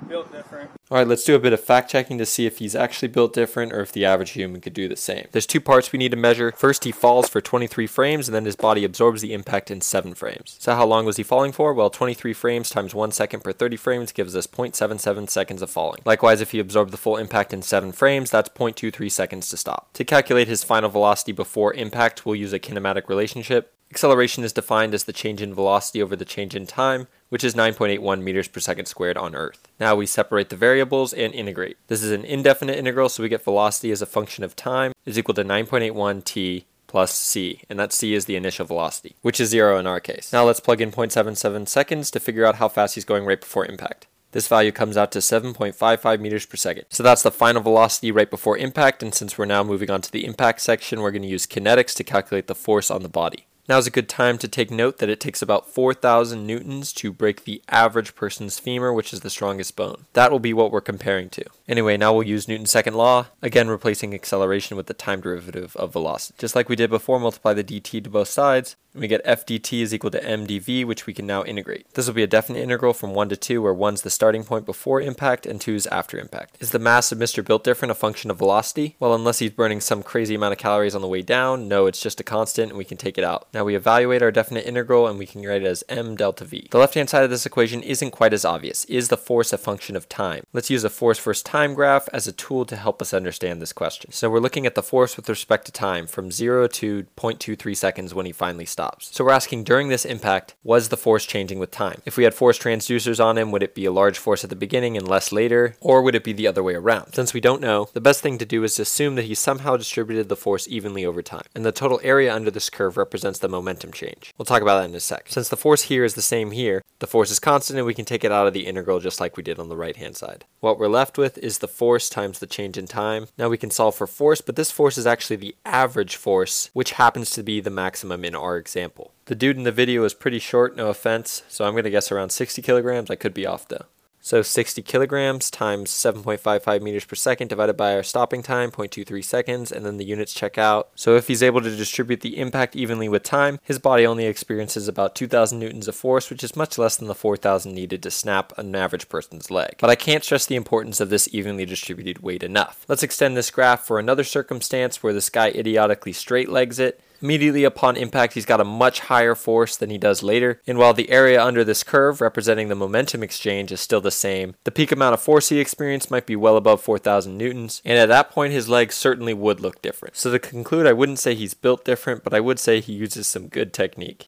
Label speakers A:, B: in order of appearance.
A: built different.
B: Alright, let's do a bit of fact checking to see if he's actually built different or if the average human could do the same. There's two parts we need to measure. First, he falls for 23 frames and then his body absorbs the impact in 7 frames. So how long was he falling for? Well, 23 frames times 1 second per 30 frames gives us 0.77 seconds of falling. Likewise, if he absorbed the full impact in 7 frames, that's 0.23 seconds to stop. To calculate his final velocity before impact, we'll use a kinematic relationship. Acceleration is defined as the change in velocity over the change in time, which is 9.81 meters per second squared on Earth. Now we separate the variables and integrate. This is an indefinite integral, so we get velocity as a function of time is equal to 9.81 t plus c, and that c is the initial velocity, which is 0 in our case. Now let's plug in 0.77 seconds to figure out how fast he's going right before impact. This value comes out to 7.55 meters per second. So that's the final velocity right before impact, and since we're now moving on to the impact section, we're going to use kinetics to calculate the force on the body. Now is a good time to take note that it takes about 4,000 newtons to break the average person's femur, which is the strongest bone. That will be what we're comparing to. Anyway, now we'll use Newton's second law, again replacing acceleration with the time derivative of velocity. Just like we did before, multiply the dt to both sides, and we get f dt is equal to m dv, which we can now integrate. This will be a definite integral from 1 to 2, where 1's the starting point before impact and 2 is after impact. Is the mass of Mr. Built Different a function of velocity? Well, unless he's burning some crazy amount of calories on the way down, no, it's just a constant and we can take it out. Now we evaluate our definite integral and we can write it as m delta v. The left-hand side of this equation isn't quite as obvious. Is the force a function of time? Let's use a force versus time graph as a tool to help us understand this question. So we're looking at the force with respect to time from 0 to 0.23 seconds when he finally stops. So we're asking, during this impact, was the force changing with time? If we had force transducers on him, would it be a large force at the beginning and less later? Or would it be the other way around? Since we don't know, the best thing to do is to assume that he somehow distributed the force evenly over time. And the total area under this curve represents the momentum change. We'll talk about that in a sec. Since the force here is the same here, the force is constant and we can take it out of the integral just like we did on the right hand side. What we're left with is the force times the change in time. Now we can solve for force, but this force is actually the average force, which happens to be the maximum in our example. The dude in the video is pretty short, no offense, so I'm going to guess around 60 kilograms. I could be off though. So 60 kilograms times 7.55 meters per second divided by our stopping time, 0.23 seconds, and then the units check out. So if he's able to distribute the impact evenly with time, his body only experiences about 2,000 newtons of force, which is much less than the 4,000 needed to snap an average person's leg. But I can't stress the importance of this evenly distributed weight enough. Let's extend this graph for another circumstance where this guy idiotically straight legs it. Immediately upon impact, he's got a much higher force than he does later, and while the area under this curve representing the momentum exchange is still the same, the peak amount of force he experienced might be well above 4,000 newtons, and at that point his legs certainly would look different. So to conclude, I wouldn't say he's built different, but I would say he uses some good technique.